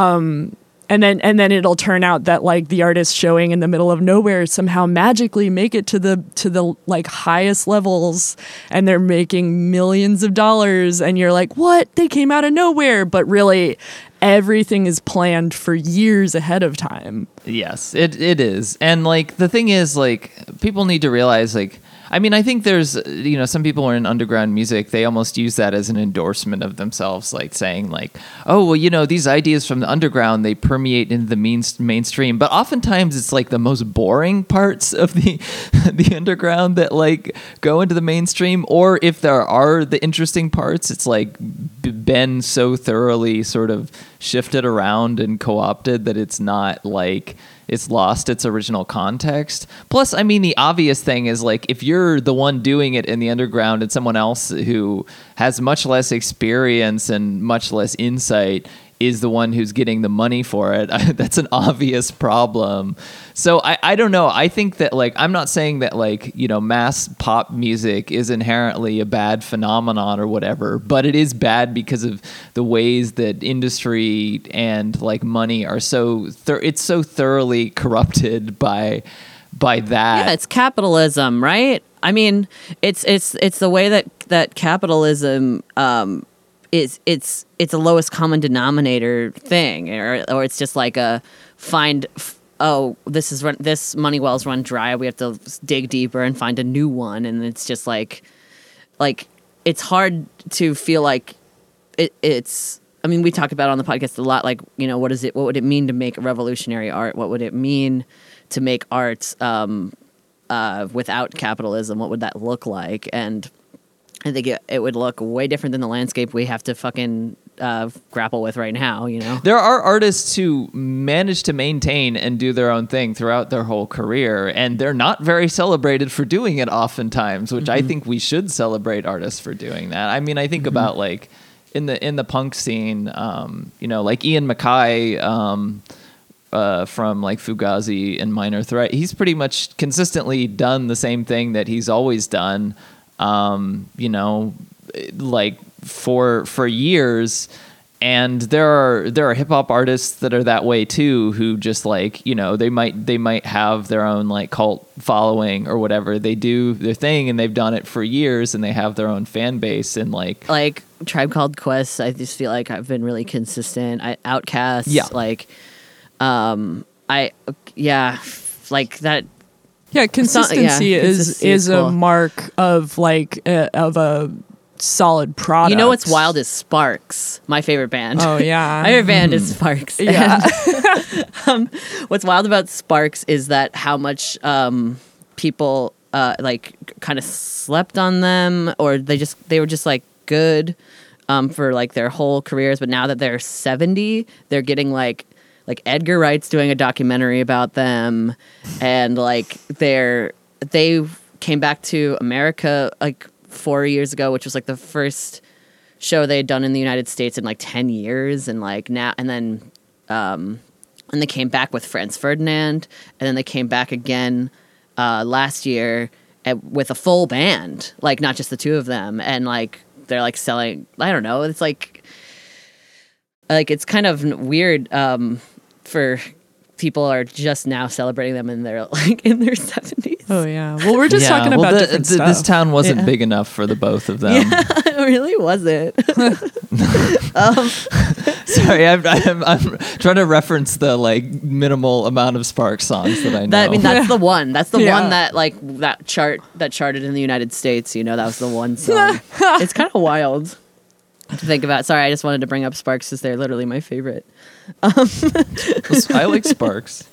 and then and then it'll turn out that like the artist showing in the middle of nowhere somehow magically make it to the to the like highest levels, and they're making millions of dollars, and you're like, what? They came out of nowhere, but really everything is planned for years ahead of time. Yes, it it is. And like the thing is like people need to realize like I mean I think there's you know some people are in underground music, they almost use that as an endorsement of themselves, like saying like, "Oh, well, you know, these ideas from the underground, they permeate into the main, mainstream." But oftentimes it's like the most boring parts of the the underground that like go into the mainstream, or if there are the interesting parts, it's like b- been so thoroughly sort of shifted around and co-opted that it's not like it's lost its original context. Plus, I mean, the obvious thing is like if you're the one doing it in the underground and someone else who has much less experience and much less insight is the one who's getting the money for it, that's an obvious problem. So I, I don't know. I think that like I'm not saying that like, you know, mass pop music is inherently a bad phenomenon or whatever, but it is bad because of the ways that industry and like money are so thir- it's so thoroughly corrupted by by that. Yeah, it's capitalism, right? I mean, it's it's it's the way that that capitalism um, is it's it's a lowest common denominator thing, or or it's just like a find. F- oh, this is run, this money well's run dry. We have to dig deeper and find a new one, and it's just like like it's hard to feel like it, it's. I mean, we talk about it on the podcast a lot. Like, you know, what is it? What would it mean to make revolutionary art? What would it mean to make art um, uh, without capitalism? What would that look like? And I think it, it would look way different than the landscape we have to fucking uh, grapple with right now. You know, there are artists who manage to maintain and do their own thing throughout their whole career, and they're not very celebrated for doing it oftentimes, which mm-hmm. I think we should celebrate artists for doing that. I mean, I think mm-hmm. about like in the in the punk scene, um, you know, like Ian MacKaye um, uh, from like Fugazi and Minor Threat. He's pretty much consistently done the same thing that he's always done, um, you know, like for for years. And there are there are hip hop artists that are that way too, who just like, you know, they might they might have their own like cult following or whatever. They do their thing and they've done it for years and they have their own fan base and like like Tribe Called Quest. I just feel like I've been really consistent. I Outkast, yeah, like, um, I yeah, like that. Yeah, consistency yeah, is consistency is, is a cool. mark of like uh, of a solid product. You know what's wild is Sparks, my favorite band. Oh yeah, my favorite band is Sparks. Yeah. And, um, what's wild about Sparks is that how much um, people uh, like kind of slept on them, or they just they were just like good um, for like their whole careers, but now that they're seventy, they're getting like like Edgar Wright's doing a documentary about them, and like they're they came back to America like four years ago, which was like the first show they had done in the United States in like ten years, and like now and then um and they came back with Franz Ferdinand, and then they came back again uh last year at, with a full band, like not just the two of them, and like they're like selling, I don't know, it's like like it's kind of weird um for people are just now celebrating them in their like in their seventies. Oh yeah. Well, we're just yeah, talking well, about the, different the, stuff. This town wasn't Yeah. big enough for the both of them. Yeah, it really wasn't. um, Sorry, I'm, I'm, I'm trying to reference the like minimal amount of Sparks songs that I know. that, I mean, that's the one. That's the Yeah. one that like that chart that charted in the United States. You know, that was the one song. It's kind of wild to think about. Sorry, I just wanted to bring up Sparks because they're literally my favorite. Um, I like Sparks.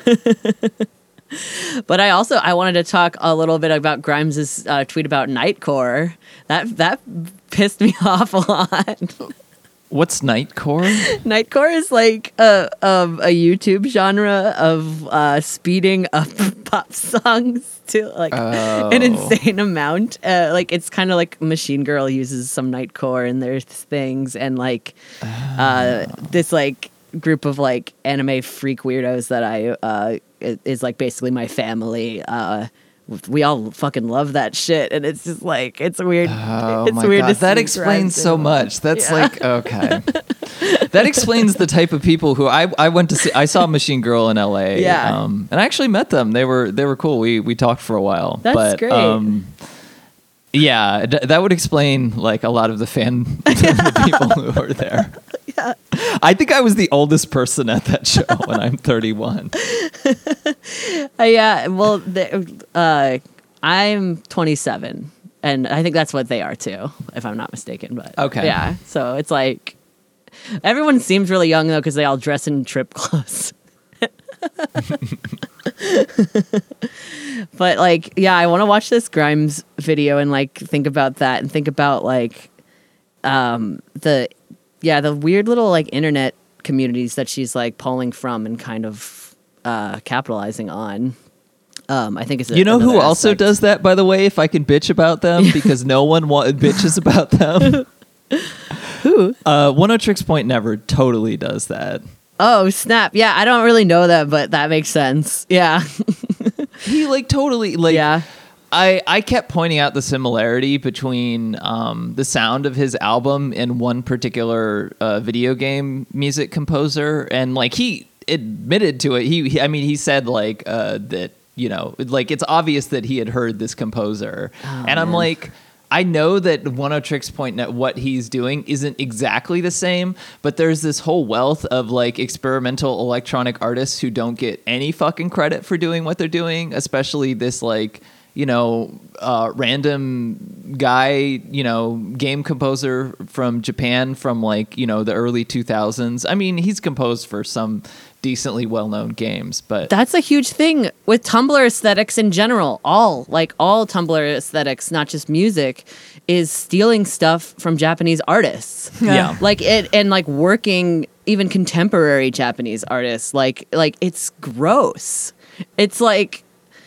But I also I wanted to talk a little bit about Grimes's uh, tweet about Nightcore. That that pissed me off a lot. What's Nightcore? Nightcore is like a um, a YouTube genre of uh, speeding up pop songs to like Oh. an insane amount. Uh, like it's kind of like Machine Girl uses some Nightcore in their things, and like uh, this like group of like anime freak weirdos that I uh, is like basically my family. Uh, we all fucking love that shit, and it's just like it's weird. Oh it's my weird god, to that see explains Grimes so in- much. That's Yeah. like okay. That explains the type of people who I I went to see. I saw Machine Girl in L A. Yeah. um, and I actually met them. They were they were cool. We we talked for a while. That's but, great. Um, yeah, d- that would explain like a lot of the fan the people who were there. Yeah. I think I was the oldest person at that show, and I'm thirty-one. Uh, yeah, well, the, uh, I'm twenty-seven, and I think that's what they are too, if I'm not mistaken. But Okay. yeah, so it's like everyone seems really young though because they all dress in trip clothes. But like, yeah, I want to watch this Grimes video and like think about that and think about like um, the yeah the weird little like internet communities that she's like pulling from and kind of uh, capitalizing on. Um, I think it's a, You know who another also aspect. does that, by the way, if I can bitch about them, because no one wa- bitches about them? Who? Uh, One O Tricks Point Never totally does that. Oh snap! Yeah, I don't really know that, but that makes sense. Yeah, He like totally like yeah, I, I kept pointing out the similarity between um, the sound of his album and one particular uh, video game music composer, and like he admitted to it. He, he I mean, he said like uh, that you know, like it's obvious that he had heard this composer, Oh, and I'm man. like. I know that One O Tricks Point Net, what he's doing isn't exactly the same, but there's this whole wealth of like experimental electronic artists who don't get any fucking credit for doing what they're doing, especially this like, you know, uh, random guy, you know, game composer from Japan from like, you know, the early two thousands. I mean, he's composed for some decently well-known games. But That's a huge thing with Tumblr aesthetics in general. All like all Tumblr aesthetics, not just music, is stealing stuff from Japanese artists. Yeah. Like it and like working even contemporary Japanese artists. Like like it's gross. It's like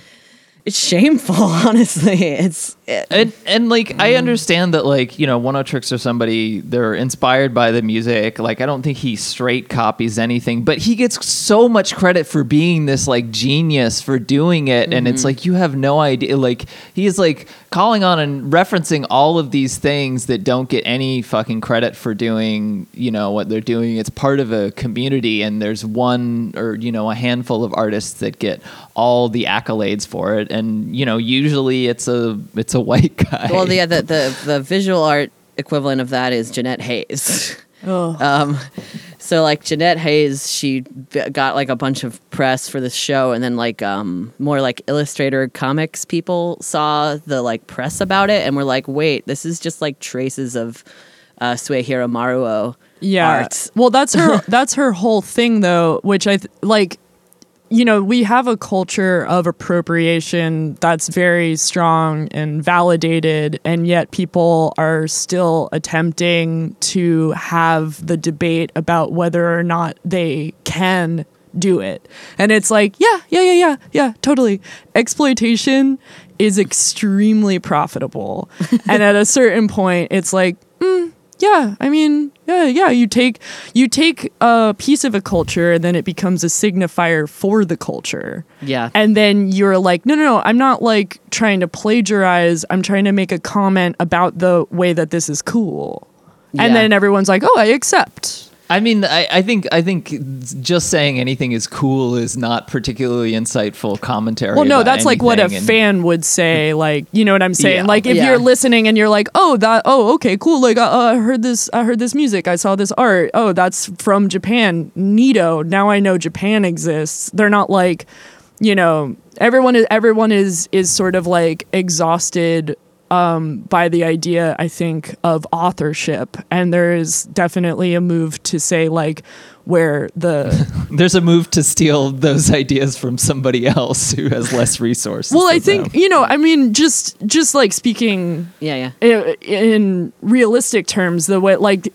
it's shameful, honestly. It's it, And and like I understand that like, you know, Oneotrix or somebody, they're inspired by the music. Like I don't think he straight copies anything, but he gets so much credit for being this like genius for doing it. And it's like you have no idea. Like he is like calling on and referencing all of these things that don't get any fucking credit for doing, you know, what they're doing. It's part of a community, and there's one or, you know, a handful of artists that get all the accolades for it. And, you know, usually it's a it's a white guy. well, yeah, the, the the visual art equivalent of that is Jeanette Hayes. Oh. Um, so like Jeanette Hayes, she b- got like a bunch of press for this show, and then like um more like Illustrator comics people saw the like press about it and were like, wait, this is just like traces of uh, Suehiro Maruo Yeah. art. Well, that's her that's her whole thing though, which I th- like you know, we have a culture of appropriation that's very strong and validated, and yet people are still attempting to have the debate about whether or not they can do it. And it's like, yeah, yeah, yeah, yeah, yeah, totally. Exploitation is extremely profitable. And at a certain point, it's like, mm, yeah, I mean, yeah, yeah, you take you take a piece of a culture and then it becomes a signifier for the culture. Yeah. And then you're like, no, no, no, I'm not like trying to plagiarize. I'm trying to make a comment about the way that this is cool. And Yeah. then everyone's like, oh, I accept. I mean, I, I think I think just saying anything is cool is not particularly insightful commentary. Well, no, about that's like what a anything, and- fan would say. Like, you know what I'm saying? Yeah. Like, if Yeah. you're listening and you're like, oh, that, oh, okay, cool. Like, uh, uh, I heard this, I heard this music. I saw this art. Oh, that's from Japan. Neato. Now I know Japan exists. They're not like, you know, everyone is everyone is is sort of like exhausted um, by the idea, I think, of authorship, and there is definitely a move to say like where the There's a move to steal those ideas from somebody else who has less resources. well, I than think them. you know, I mean, just just like speaking Yeah, yeah. i- in realistic terms, the way like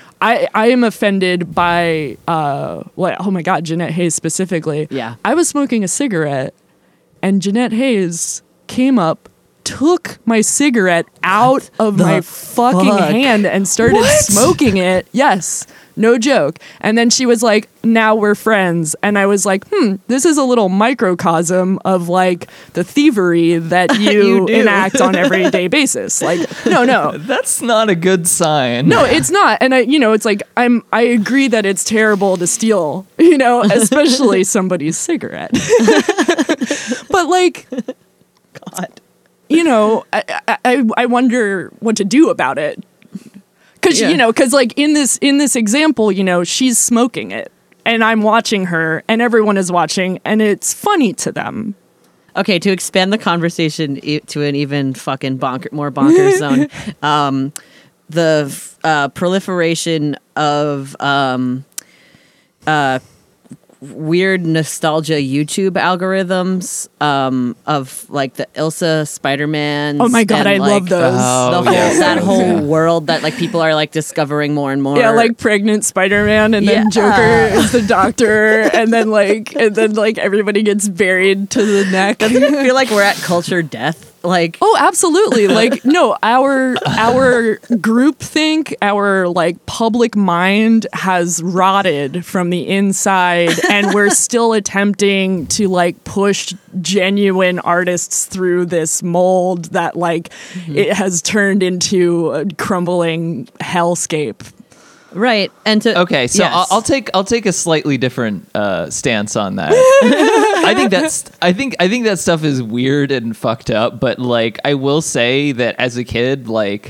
I I am offended by uh what oh my god, Jeanette Hayes specifically. Yeah. I was smoking a cigarette and Jeanette Hayes came up, took my cigarette out of my fucking fuck? hand and started smoking it. Yes. No joke. And then she was like, now we're friends. And I was like, hmm, this is a little microcosm of like the thievery that you, You do. enact on an everyday basis. Like, no, no. That's not a good sign. No, it's not. And I, you know, it's like, I'm, I agree that it's terrible to steal, you know, especially somebody's cigarette. But like, God. you know, I, I, I wonder what to do about it. Cause Yeah. you know, cause like in this, in this example, you know, she's smoking it and I'm watching her and everyone is watching and it's funny to them. Okay, to expand the conversation e- to an even fucking bonker, more bonkers zone, um, the uh, proliferation of um, uh, weird nostalgia YouTube algorithms um, of like the Ilsa Spider-Man. Oh my God, I love those. Oh, the whole, yes. that whole world that like people are like discovering more and more. Yeah, like pregnant Spider-Man, and then Yeah. Joker is the doctor, and then like, and then like everybody gets buried to the neck. Doesn't it feel like we're at culture death? Like, Oh, absolutely. Like, no, our our group think, our like public mind has rotted from the inside, and we're still attempting to like push genuine artists through this mold that like it has turned into a crumbling hellscape. right, and to Okay, so yes. I'll, I'll take I'll take a slightly different uh, stance on that. I think that's I think I think that stuff is weird and fucked up, but like I will say that as a kid, like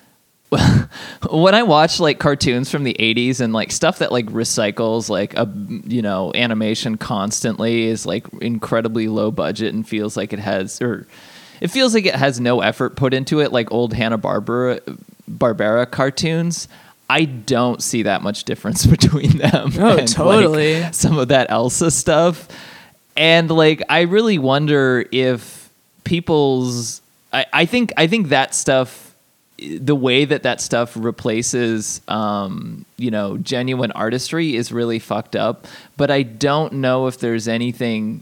when I watch like cartoons from the eighties and like stuff that like recycles like a you know animation constantly is like incredibly low budget and feels like it has or it feels like it has no effort put into it, like old Hanna-Barbera Barbera cartoons. I don't see that much difference between them. Oh, and, totally. like, some of that Elsa stuff. And like, I really wonder if people's, I, I think, I think that stuff, the way that that stuff replaces, um, you know, genuine artistry is really fucked up. But I don't know if there's anything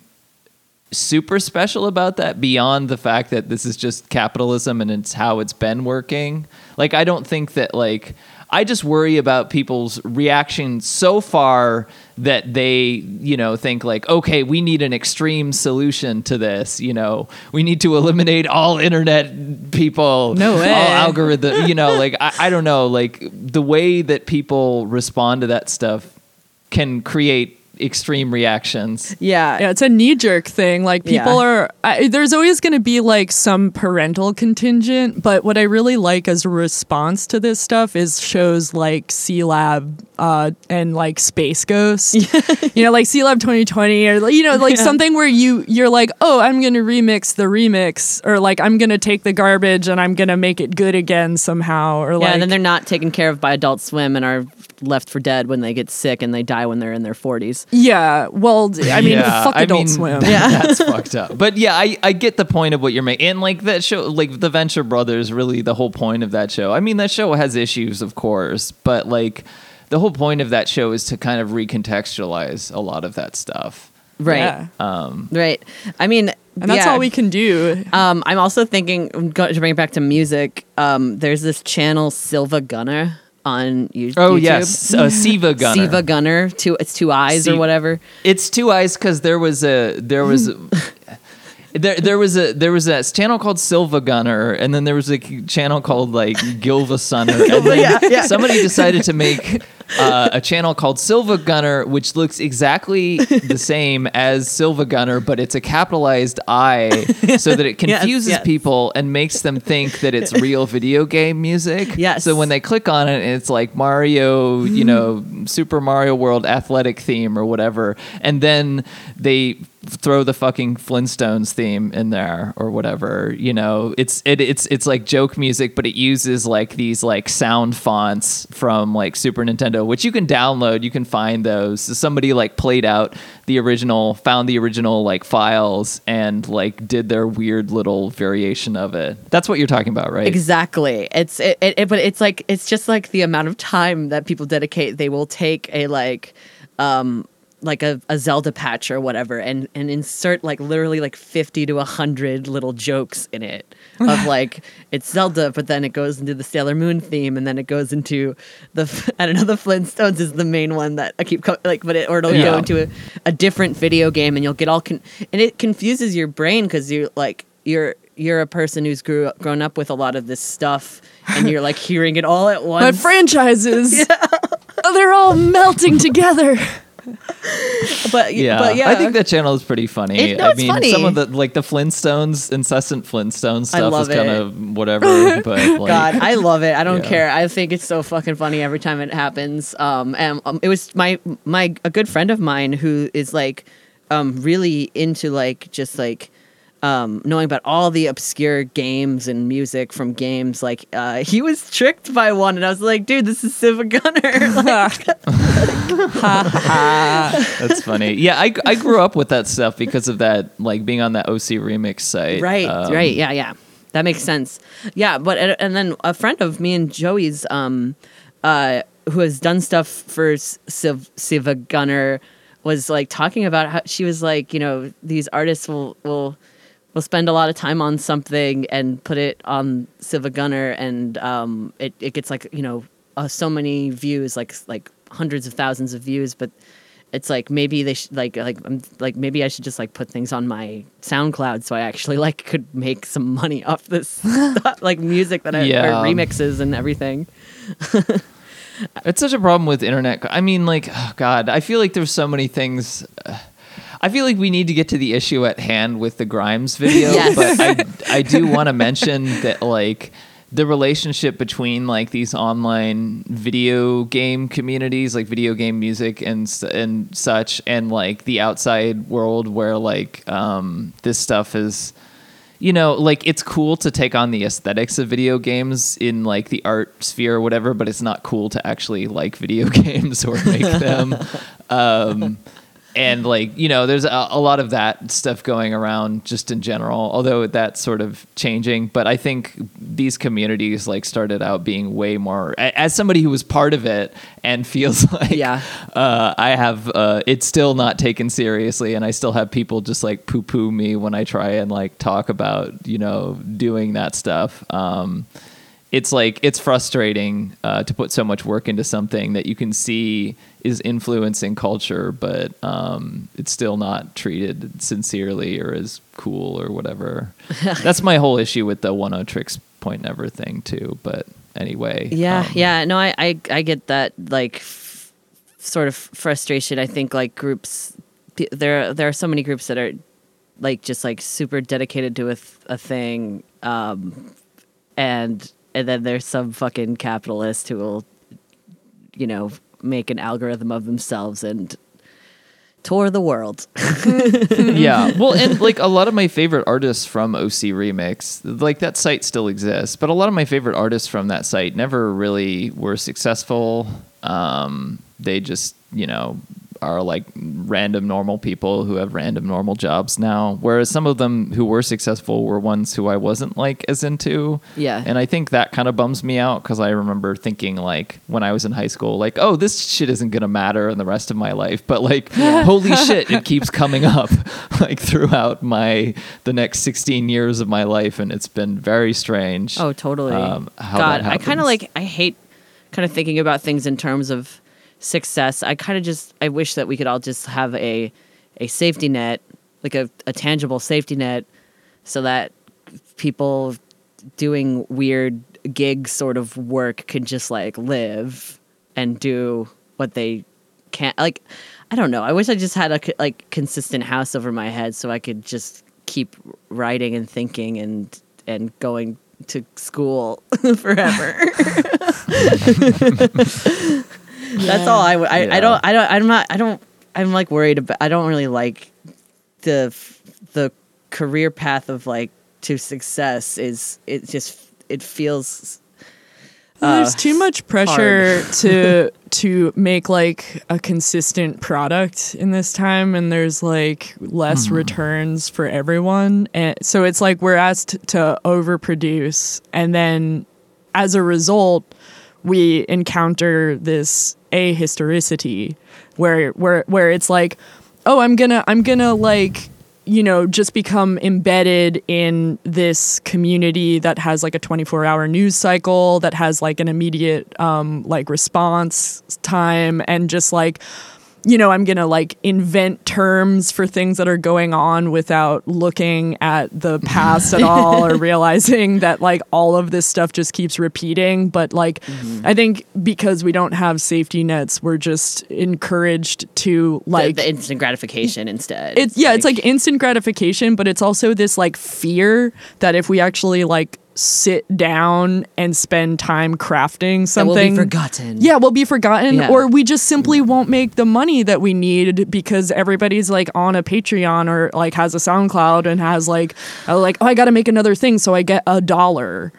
super special about that beyond the fact that this is just capitalism and it's how it's been working. Like, I don't think that, like, I just worry about people's reaction so far that they, you know, think like, okay, we need an extreme solution to this. You know, we need to eliminate all internet people, No way. all algorithm, you know, like, I, I don't know, like the way that people respond to that stuff can create extreme reactions. Yeah. Yeah, it's a knee-jerk thing. Like, people Yeah. are... I, there's always going to be, like, some parental contingent, but what I really like as a response to this stuff is shows like C-Lab uh, and, like, Space Ghost. You know, like C-Lab twenty twenty, or, you know, like, Yeah. something where you, you're like, oh, I'm going to remix the remix, or, like, I'm going to take the garbage and I'm going to make it good again somehow, or, Yeah, like... and then they're not taken care of by Adult Swim and are left for dead when they get sick and they die when they're in their forties. Yeah, well, I mean, Yeah, fuck I Adult mean, Swim. that- that's fucked up. But yeah, I, I get the point of what you're making. And like that show, like the Venture Brothers, really the whole point of that show. I mean, that show has issues, of course, but like the whole point of that show is to kind of recontextualize a lot of that stuff. Right. Yeah. Um, Right. I mean, And that's yeah. all we can do. Um, I'm also thinking, go- to bring it back to music, um, there's this channel, Silva Gunner, on you- oh, YouTube. yes. Uh, Siva Gunner. Siva Gunner, two, it's two eyes Si- or whatever. It's two eyes because there was a there was a, there there was a there was a channel called Silva Gunner, and then there was a channel called like Gilva Sunner, and then Yeah, yeah. somebody decided to make uh, a channel called Silva Gunner, which looks exactly the same as Silva Gunner, but it's a capitalized I, so that it Yes, confuses yes. people and makes them think that it's real video game music. Yes. So when they click on it, it's like Mario, you know, Super Mario World athletic theme or whatever, and then they throw the fucking Flintstones theme in there or whatever. You know, it's it, it's it's like joke music, but it uses like these like sound fonts from like Super Nintendo, which you can download. You can find those. So somebody like played out the original, found the original like files, and like did their weird little variation of it. That's what you're talking about, right? Exactly. It's it, it, it- but it's like it's just like the amount of time that people dedicate. They will take a like um like a, a Zelda patch or whatever and and insert like literally like fifty to one hundred little jokes in it of like it's Zelda, but then it goes into the Sailor Moon theme, and then it goes into the I don't know, the Flintstones is the main one that I keep co- like but it or it'll Yeah. go into a, a different video game, and you'll get all con- and it confuses your brain because you like you're you're a person who's grew up, grown up with a lot of this stuff, and you're like hearing it all at But once. franchises, oh, they're all melting together. but Yeah. but yeah, I think that channel is pretty funny. It- no, I it's mean, funny. some of the like the Flintstones, incessant Flintstones stuff love is kind it. of whatever, but like, God, I love it. I don't Yeah. care. I think it's so fucking funny every time it happens. Um, and um, it was my my a good friend of mine who is like, um, really into like just like. Um, knowing about all the obscure games and music from games, like uh, he was tricked by one, and I was like, "Dude, this is Siva Gunner." Like, that's funny. Yeah, I, I grew up with that stuff because of that, like being on that O C remix site. right, Um, right, yeah, yeah, that makes sense. Yeah, but and and then a friend of me and Joey's, um, uh, who has done stuff for S- Siv, Siva Gunner, was like talking about how she was like, you know, these artists will will will spend a lot of time on something and put it on Siva Gunner, and um, it it gets like, you know, uh, so many views, like like hundreds of thousands of views, but it's like maybe they should like like I'm like maybe I should just like put things on my SoundCloud so I actually like could make some money off this stuff, like music that I Yeah. or remixes and everything. It's such a problem with internet. I mean, like, oh God, I feel like there's so many things. uh, I feel like we need to get to the issue at hand with the Grimes video, Yes. but I I do want to mention that like the relationship between like these online video game communities, like video game music and s- and such, and like the outside world where like um, this stuff is, you know, like it's cool to take on the aesthetics of video games in like the art sphere or whatever, but it's not cool to actually like video games or make them. Um, and like, you know, there's a, a lot of that stuff going around just in general, although that's sort of changing. But I think these communities like started out being way more, as somebody who was part of it and feels like Yeah. uh, I have, uh, it's still not taken seriously. And I still have people just like poo poo me when I try and like talk about, you know, doing that stuff. Um, it's like, it's frustrating uh, to put so much work into something that you can see is influencing culture, but um, it's still not treated sincerely or as cool or whatever. That's my whole issue with the one oh Tricks Point Never thing too. But anyway. Yeah, um, yeah. No, I, I, I get that like f- sort of frustration. I think like groups, p- there, there are so many groups that are like just like super dedicated to a, th- a thing, um, and and then there's some fucking capitalist who will, you know, make an algorithm of themselves and tour the world. Yeah. Well, and like a lot of my favorite artists from O C Remix, like that site still exists, but a lot of my favorite artists from that site never really were successful. Um, they just, you know, are like random normal people who have random normal jobs now. Whereas some of them who were successful were ones who I wasn't like as into. Yeah. And I think that kind of bums me out because I remember thinking like when I was in high school, like, oh, this shit isn't going to matter in the rest of my life. But like, holy shit, it keeps coming up like throughout my, the next sixteen years of my life. And it's been very strange. Oh, totally. Um, how God, that I kind happens. of like, I hate kind of thinking about things in terms of success. I kind of just, I wish that we could all just have a, a safety net, like a, a tangible safety net, so that people doing weird gig sort of work could just like live and do what they can. Like, I don't know. I wish I just had a like consistent house over my head so I could just keep writing and thinking and, and going to school forever. That's all I, w- I, Yeah. I don't I don't I'm not I don't I'm like worried about I don't really like the the career path of like to success is it just it feels Well, there's uh, too much pressure to to make like a consistent product in this time, and there's like less returns for everyone, and so it's like we're asked to overproduce, and then as a result, we encounter this ahistoricity where where where it's like, oh, I'm gonna I'm gonna like. you know, just become embedded in this community that has like a twenty-four hour news cycle, that has like an immediate um, like response time, and just like, you know, I'm going to like invent terms for things that are going on without looking at the past at all or realizing that like all of this stuff just keeps repeating. But like, Mm-hmm. I think because we don't have safety nets, we're just encouraged to the, like the instant gratification instead. it's yeah, it's like instant gratification, but it's also this like fear that if we actually like sit down and spend time crafting that something, will be forgotten. yeah, we'll be forgotten, Yeah. or we just simply won't make the money that we need because everybody's like on a Patreon or like has a SoundCloud and has like, oh, like, oh, I got to make another thing so I get a dollar.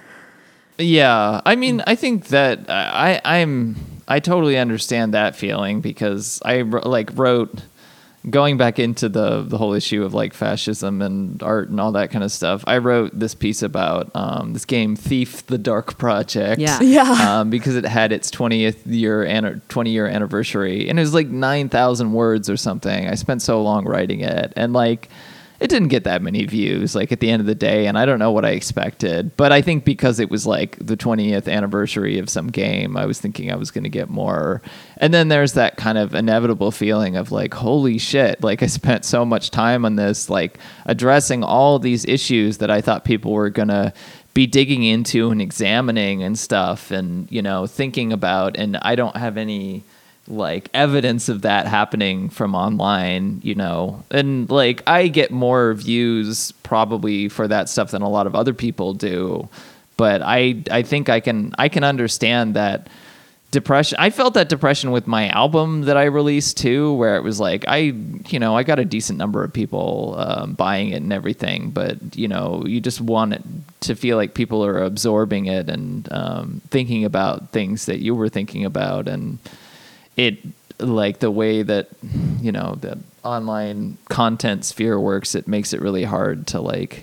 Yeah, I mean, I think that I I'm I totally understand that feeling because I like wrote going back into the the whole issue of like fascism and art and all that kind of stuff. I wrote this piece about um, this game Thief: The Dark Project. Yeah. Yeah. Um, because it had its twentieth year an- twenty year anniversary, and it was like nine thousand words or something. I spent so long writing it, and like. It didn't get that many views, like at the end of the day, and I don't know what I expected. But I think because it was like the twentieth anniversary of some game, I was thinking I was going to get more. And then there's that kind of inevitable feeling of like, holy shit, like I spent so much time on this, like addressing all these issues that I thought people were going to be digging into and examining and stuff and, you know, thinking about, and I don't have any like evidence of that happening from online, you know, and like I get more views probably for that stuff than a lot of other people do, but I I think I can I can understand that depression. I felt that depression with my album that I released too, where it was like, I, you know, I got a decent number of people um, buying it and everything, but you know, you just want it to feel like people are absorbing it and um, thinking about things that you were thinking about. And it, like the way that, you know, the online content sphere works, it makes it really hard to like,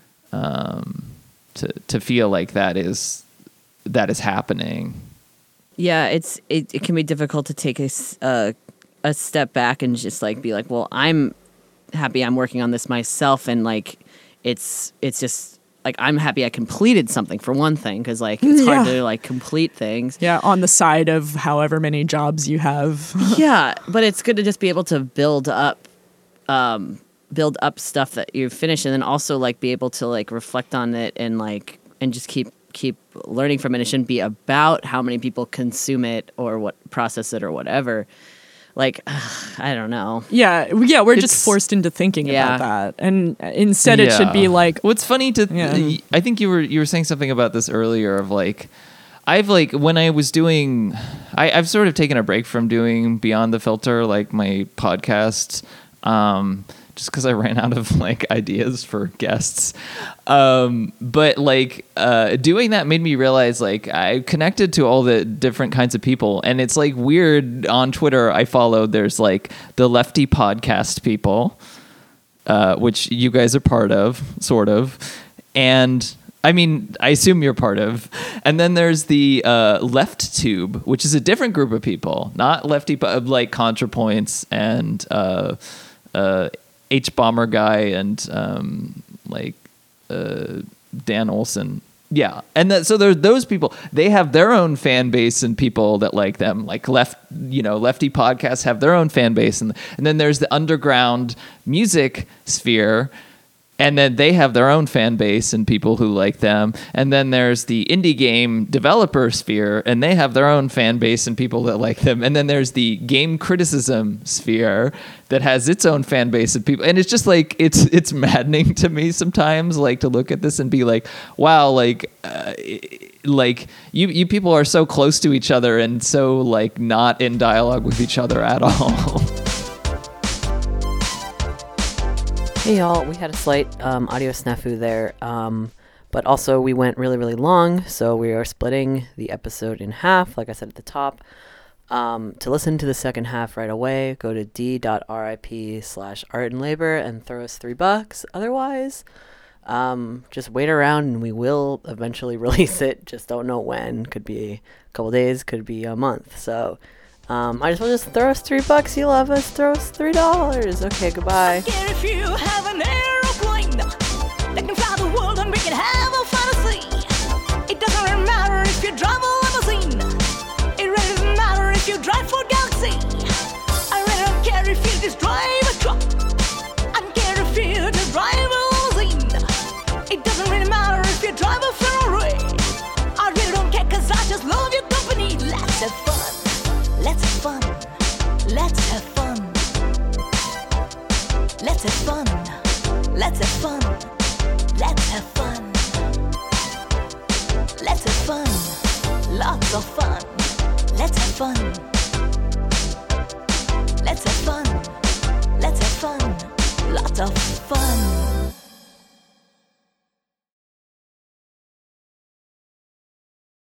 um, to, to feel like that is, that is happening. Yeah, it's it, it can be difficult to take a, s- uh, a step back and just like be like, well, I'm happy I'm working on this myself, and like it's it's just like I'm happy I completed something for one thing, because like it's hard Yeah. to like complete things. Yeah, on the side of however many jobs you have. Yeah, but it's good to just be able to build up, um, build up stuff that you finish, and then also like be able to like reflect on it and like and just keep. keep learning from it. It shouldn't be about how many people consume it or what process it or whatever. Like, ugh, I don't know. Yeah, yeah, we're It's- just forced into thinking Yeah. about that, and instead it should be Yeah. like, what's funny to Yeah. I think you were you were saying something about this earlier of like I've like when I was doing I, I've sort of taken a break from doing Beyond the Filter, like my podcast, um just because I ran out of like ideas for guests. Um, but like uh, doing that made me realize like I connected to all the different kinds of people. And it's like weird on Twitter I followed, there's like the lefty podcast people, uh, which you guys are part of, sort of. And I mean, I assume you're part of. And then there's the uh, Left Tube, which is a different group of people, not lefty, but like ContraPoints and uh, uh, H Bomber guy and um, like uh, Dan Olson. Yeah. And that, so there's those people, they have their own fan base and people that like them, like left, you know, lefty podcasts have their own fan base. And, and then there's the underground music sphere. And then they have their own fan base and people who like them. And then there's the indie game developer sphere, and they have their own fan base and people that like them. And then there's the game criticism sphere that has its own fan base of people. And it's just like, it's it's maddening to me sometimes, like to look at this and be like, wow, like, uh, like you, you people are so close to each other and so like not in dialogue with each other at all. Hey y'all, we had a slight um, audio snafu there, um, but also we went really, really long, so we are splitting the episode in half, like I said at the top. Um, to listen to the second half right away, go to d.rip slash art and labor and throw us three bucks. Otherwise, um, just wait around and we will eventually release it. Just don't know when. Could be a couple days, could be a month. So um, I just want to just throw us three bucks. You love us. Throw us three dollars. Okay, goodbye. Yeah, if you have an aeroplane that can fly the world and we can have a fantasy. It doesn't really matter if you drive a limousine. It really doesn't matter if you drive for Galaxy. I really don't care if you just drive a truck. I don't care if you just drive a limousine. It doesn't really matter if you drive a Ferrari. I really don't care, cause I just love your company. Let's have fun. Let's have fun. Let's have fun. Let's have fun. Let's have fun. Let's have fun. Let's have fun. Lots of fun. Let's have fun. Let's have fun. Let's have fun. Lots of fun.